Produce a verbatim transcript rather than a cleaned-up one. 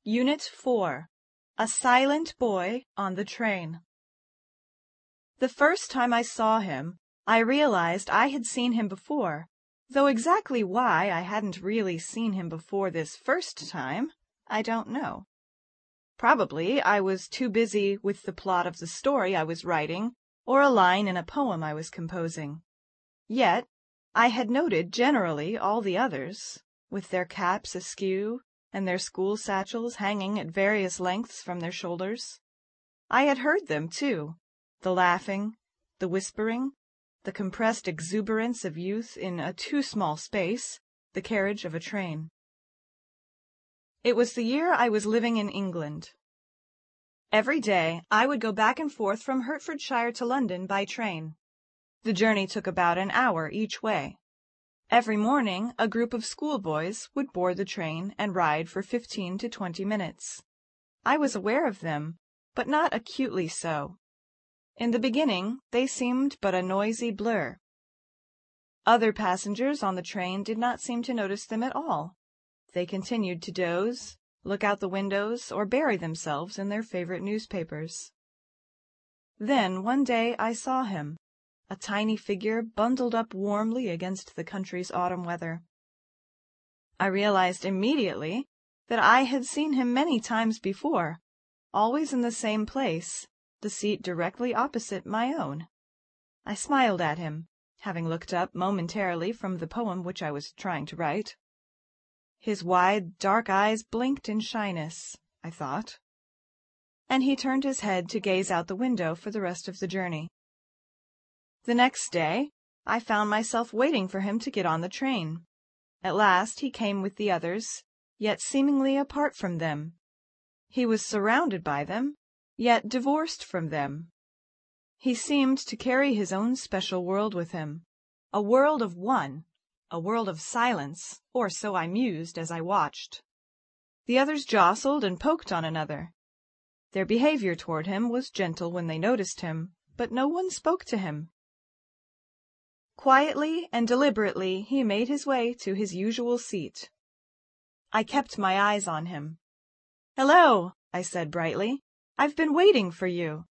Unit four. A Silent Boy on the Train. The first time I saw him, I realized I had seen him before, though exactly why I hadn't really seen him before this first time, I don't know. Probably I was too busy with the plot of the story I was writing or a line in a poem I was composing. Yet I had noted generally all the others, with their caps askew and their school satchels hanging at various lengths from their shoulders. I had heard them, too, the laughing, the whispering, the compressed exuberance of youth in a too small space, the carriage of a train. It was the year I was living in England. Every day I would go back and forth from Hertfordshire to London by train. The journey took about an hour each way. Every morning a group of schoolboys would board the train and ride for fifteen to twenty minutes. I was aware of them, but not acutely so. In the beginning they seemed but a noisy blur. Other passengers on the train did not seem to notice them at all. They continued to doze, look out the windows, or bury themselves in their favorite newspapers. Then one day I saw him, a tiny figure bundled up warmly against the country's autumn weather. I realized immediately that I had seen him many times before, always in the same place, the seat directly opposite my own. I smiled at him, having looked up momentarily from the poem which I was trying to write. His wide, dark eyes blinked in shyness, I thought, and he turned his head to gaze out the window for the rest of the journey. The next day I found myself waiting for him to get on the train. At last he came with the others, yet seemingly apart from them. He was surrounded by them, yet divorced from them. He seemed to carry his own special world with him, a world of one, a world of silence, or so I mused as I watched. The others jostled and poked on another. Their behavior toward him was gentle when they noticed him, but no one spoke to him. Quietly and deliberately he made his way to his usual seat. I kept my eyes on him. "Hello," I said brightly. "I've been waiting for you."